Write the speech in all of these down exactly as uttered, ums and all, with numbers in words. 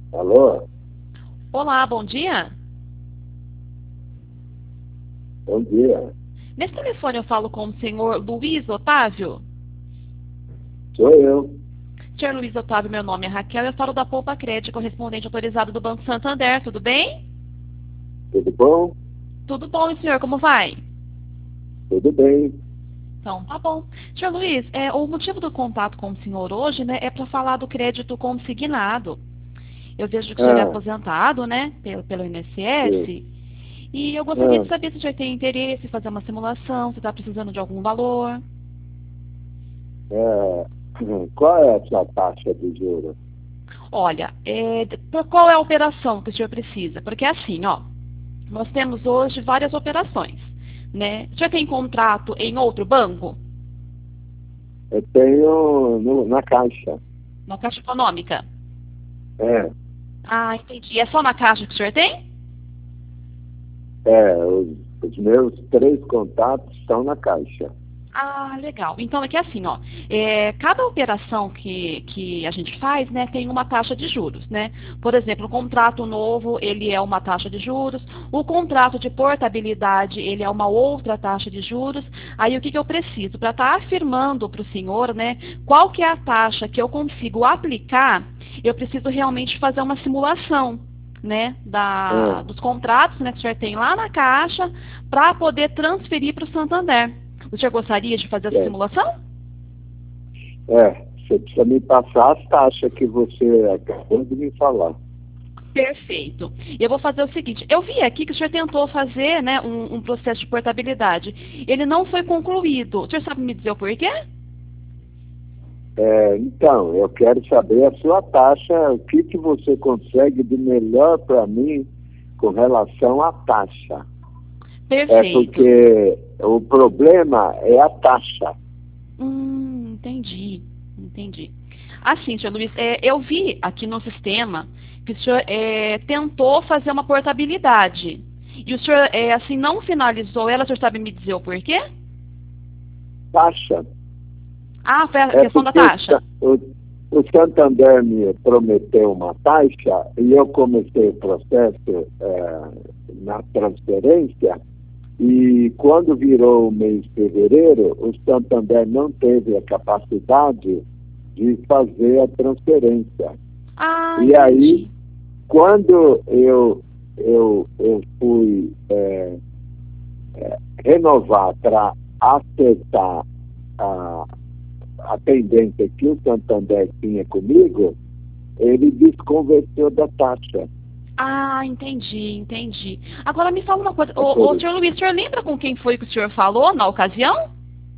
Alô? Olá, bom dia. Bom dia. Nesse telefone eu falo com o senhor Luiz Otávio. Sou eu. senhor Luiz Otávio, meu nome é Raquel, eu falo da Poupa Crédito, correspondente autorizado do Banco Santander, tudo bem? Tudo bom? Tudo bom, e senhor, como vai? Tudo bem. Então, tá bom. senhor Luiz, é, o motivo do contato com o senhor hoje, né, é para falar do crédito consignado. Eu vejo que o senhor é Ah, aposentado, né, pelo, pelo sim. I N S S, e eu gostaria de Ah, saber se o senhor tem interesse em fazer uma simulação, se está precisando de algum valor. é, qual é a sua taxa de juros? Olha, é, por qual é a operação que o senhor precisa? Porque é assim, ó, nós temos hoje várias operações, né? O senhor tem contrato em outro banco? Eu tenho no- na Caixa. Na Caixa Econômica? É, Ah, entendi. É só na Caixa que o senhor tem? é os, os meus três contatos estão na Caixa. Ah, legal. Então é que assim, ó, é, cada operação que, que a gente faz, né, tem uma taxa de juros, né? Por exemplo, o contrato novo, ele é uma taxa de juros, o contrato de portabilidade, ele é uma outra taxa de juros. Aí o que, que eu preciso? Para estar afirmando para o senhor, né, qual que é a taxa que eu consigo aplicar, eu preciso realmente fazer uma simulação, né, da, Ah, dos contratos, né, que o senhor tem lá na Caixa, para poder transferir para o Santander. O senhor gostaria de fazer essa é, simulação? é, você precisa me passar as taxas que você acabou de me falar. Perfeito. E eu vou fazer o seguinte, eu vi aqui que o senhor tentou fazer, né, um, um processo de portabilidade. Ele não foi concluído. O senhor sabe me dizer o porquê? É, então, eu quero saber a sua taxa, o que, que você consegue de melhor para mim com relação à taxa. É Perfeito. porque o problema é a taxa. Hum, entendi, entendi. Assim, senhor Luiz, é, eu vi aqui no sistema que o senhor é, tentou fazer uma portabilidade. E o senhor, é, assim, não finalizou ela, o senhor sabe me dizer o porquê? Taxa. Ah, foi a É questão da porque o, taxa. o, o Santander me prometeu uma taxa e eu comecei o processo é, na transferência e quando virou o mês de fevereiro, o Santander não teve a capacidade de fazer a transferência. Ah, E aí, entendi. quando eu, eu, eu fui é, renovar para acertar a, a pendência que o Santander tinha comigo, ele desconversou da taxa. Ah, entendi, entendi. Agora me fala uma coisa, É ô, por ô, isso. senhor Luiz, o senhor lembra com quem foi que o senhor falou na ocasião?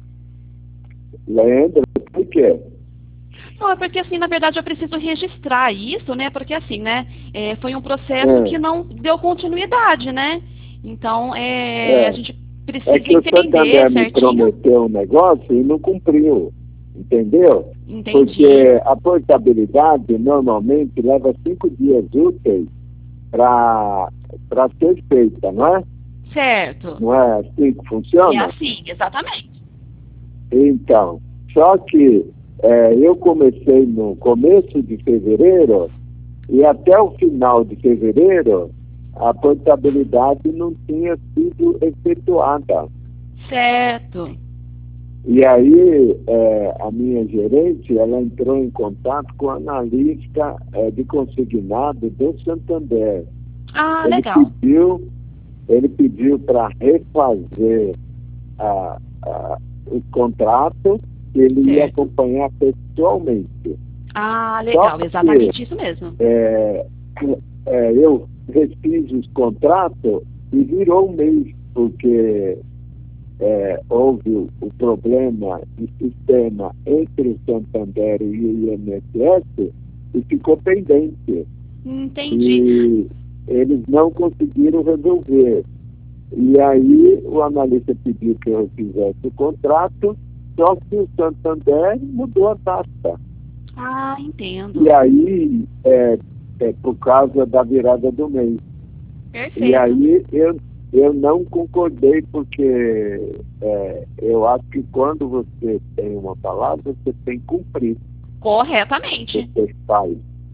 Lembra? Por quê? Não, é porque assim, na verdade, eu preciso registrar isso, né? Porque assim, né? É, foi um processo que É, não deu continuidade, né? Então, é, a é, gente é precisa que o entender Santander me certinho. prometeu um negócio e não cumpriu, entendeu? Entendi. Porque a portabilidade normalmente leva cinco dias úteis para ser feita, não é? Certo. Não é assim que É funciona? assim, exatamente. Então, só que é, eu comecei no começo de fevereiro e até o final de fevereiro a portabilidade não tinha sido efetuada. Certo. E aí é, a minha gerente ela entrou em contato com o analista é, de consignado do Santander. Ah, Ele legal. pediu, ele pediu para refazer a, a, o contrato que ele ia Certo. acompanhar pessoalmente. Ah, Só legal, que exatamente isso mesmo. é, é, eu refiz os contratos e virou um mês, porque é, houve o, o problema de sistema entre o Santander e o I N S S e ficou pendente. Entendi. E eles não conseguiram resolver. E aí o analista pediu que eu fizesse o contrato, só que o Santander mudou a taxa. Ah, E entendo. aí, é, é por causa da virada do mês. E Perfeito. aí eu, eu não concordei, porque é, eu acho que quando você tem uma palavra, você tem que cumprir. Corretamente. Você faz.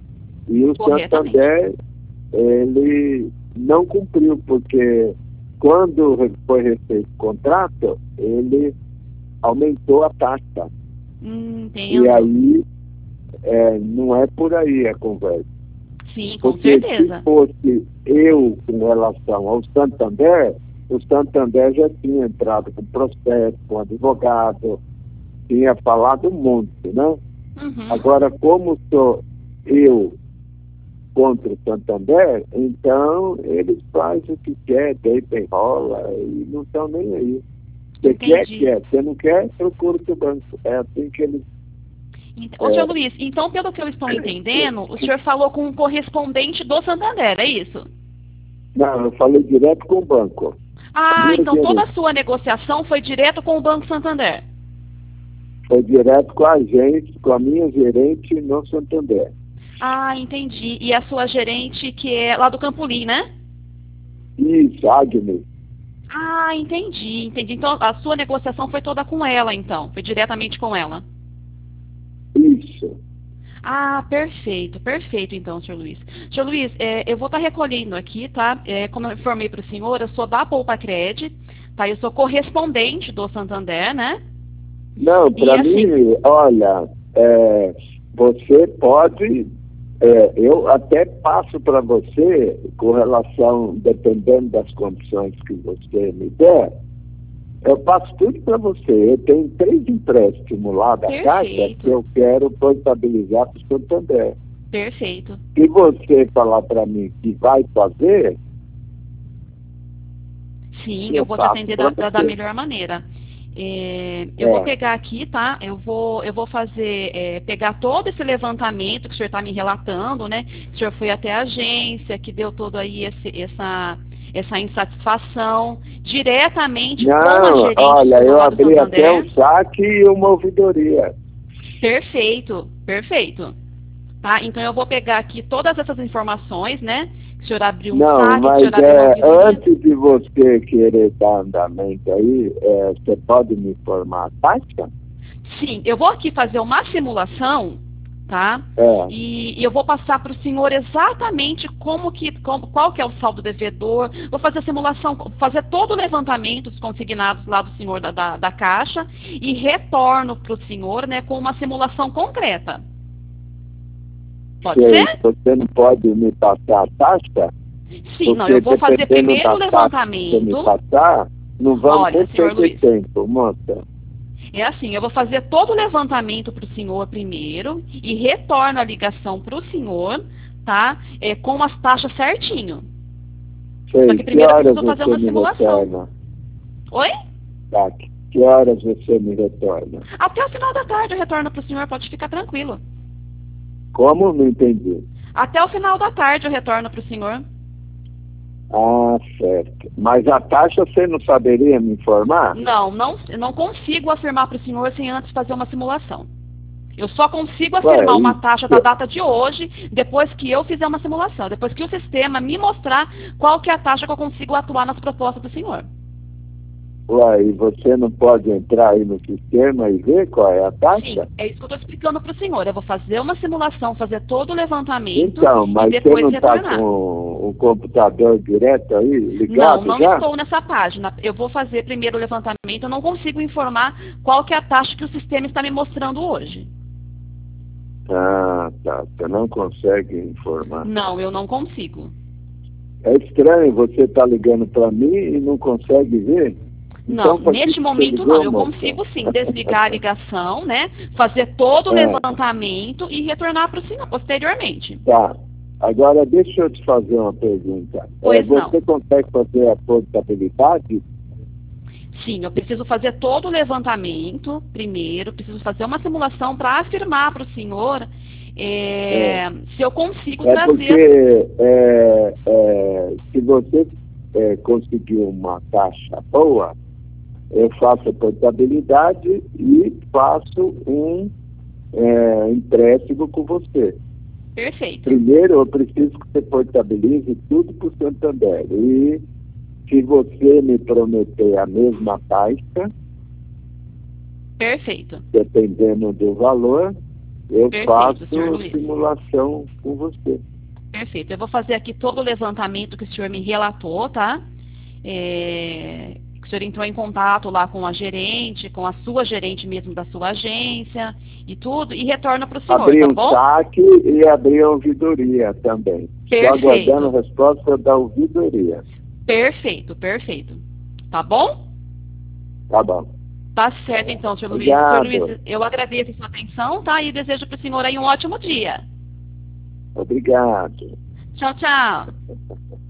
E o Santander, ele não cumpriu, porque quando foi refeito o contrato, ele aumentou a taxa. Hum, entendo. E aí, é, não é por aí a conversa. Sim, com Porque certeza. se fosse eu com relação ao Santander, o Santander já tinha entrado com processo, com advogado, tinha falado um monte, né? Uhum. Agora, como sou eu contra o Santander, então eles fazem o que quer, deita e rola, e não estão nem aí. Você quer, Entendi. quer. Você não quer, procura o seu banco. É assim que eles... Ent- Ô, senhor Luiz, então, pelo que eu estou entendendo, o senhor falou com um correspondente do Santander, é isso? Não, eu falei direto com o banco. Ah, Minha então toda gerente a sua negociação foi direto com o Banco Santander. foi direto com a gente, com a minha gerente no Santander. Ah, entendi. E a sua gerente, que é lá do Campolim, né? Isso, Agnes. Ah, entendi, entendi. Então, a sua negociação foi toda com ela, então. Foi diretamente com ela. Isso. Ah, perfeito, perfeito, então, senhor Luiz. senhor Luiz, é, eu vou estar recolhendo aqui, tá? É, como eu informei para o senhor, eu sou da Poupa Cred, tá? Eu sou correspondente do Santander, né? Não, para assim, mim, olha, é, você pode, é, eu até passo para você, com relação, dependendo das condições que você me der, eu passo tudo para você. Eu tenho três empréstimos lá da Caixa perfeito, que eu quero portabilizar para o Santander. perfeito. Se você falar para mim que vai fazer, Sim, eu eu vou te faço atender para da, da, da você. melhor maneira. É, eu É. vou pegar aqui, tá? Eu vou, eu vou fazer, é, pegar todo esse levantamento que o senhor está me relatando, né? O senhor foi até a agência, que deu todo aí esse, essa, essa insatisfação, diretamente com a Não, gerente olha, sua eu lá do abri até Santander. um saque e uma ouvidoria. Perfeito, perfeito. Tá? Então eu vou pegar aqui todas essas informações, né? Que o senhor abriu um Não, saque, que o mas senhor abriu uma é, ouvidoria. antes de você querer dar andamento aí, é, você pode me informar a taxa? Sim, eu vou aqui fazer uma simulação, tá? É, E, e eu vou passar para o senhor exatamente como que, como, qual que é o saldo devedor. Vou fazer a simulação, fazer todo o levantamento dos consignados lá do senhor da, da, da Caixa e retorno para o senhor, né, com uma simulação concreta. Pode sei, ser? você não pode me passar a taxa? Sim, não, Porque eu vou fazer dependendo primeiro o da taxa que você me levantamento. passar, não vamos Olha, nem senhor perder Luiz, tempo, moça. é assim, eu vou fazer todo o levantamento para o senhor primeiro e retorno a ligação para o senhor, tá? É, com as taxas certinho. Só Sei, que que primeiro eu horas preciso fazer você uma me simulação. retorna? Oi? Tá, que horas você me retorna? Até o final da tarde eu retorno para o senhor, pode ficar tranquilo. Como? Não entendi. Até o final da tarde eu retorno para o senhor. Ah, certo. Mas a taxa você não saberia me informar? Não, não, eu não consigo afirmar para o senhor sem antes fazer uma simulação. Eu só consigo Ué, afirmar uma e, taxa da data de hoje depois que eu fizer uma simulação, depois que o sistema me mostrar qual que é a taxa que eu consigo atuar nas propostas do senhor. ué, e você não pode entrar aí no sistema e ver qual é a Sim, taxa? é isso que eu estou explicando para o senhor. Eu vou fazer uma simulação, fazer todo o levantamento Então, e mas você depois não está retornar. com o computador direto aí, Não, ligado não já? estou nessa página. Eu vou fazer primeiro o levantamento. Eu não consigo informar qual que é a taxa que o sistema está me mostrando hoje. Ah, tá. Você não consegue informar. Não, eu não consigo. É estranho, você está ligando para mim e não consegue ver? Não, Então, pra que neste que você momento ligou, não. Eu moça? consigo sim desligar a ligação, né? Fazer todo o É, levantamento e retornar para o senhor posteriormente. tá. Agora, deixa eu te fazer uma pergunta. É, Pois não. você consegue fazer a portabilidade? Sim, eu preciso fazer todo o levantamento primeiro, preciso fazer uma simulação para afirmar para o senhor é, É, se eu consigo é trazer. porque é, é, se você é, conseguir uma taxa boa, eu faço a portabilidade e faço um é, empréstimo com você. Perfeito, Primeiro, eu preciso que você portabilize tudo para o Santander. E se você me prometer a mesma taxa, perfeito. dependendo do valor, eu Perfeito, faço senhor Luiz. simulação com você. Perfeito. Eu vou fazer aqui todo o levantamento que o senhor me relatou, tá? É, que o senhor entrou em contato lá com a gerente, com a sua gerente mesmo da sua agência e tudo, e retorna para o senhor, Abri tá um bom? saque e abri a ouvidoria também. Estou aguardando a Perfeito. resposta da ouvidoria. Perfeito, perfeito. Tá bom? Tá bom. Tá certo então, senhor Luiz. Senhor Obrigado. Luiz, eu agradeço a sua atenção, tá? E desejo para o senhor aí um ótimo dia. Obrigado. Tchau, tchau.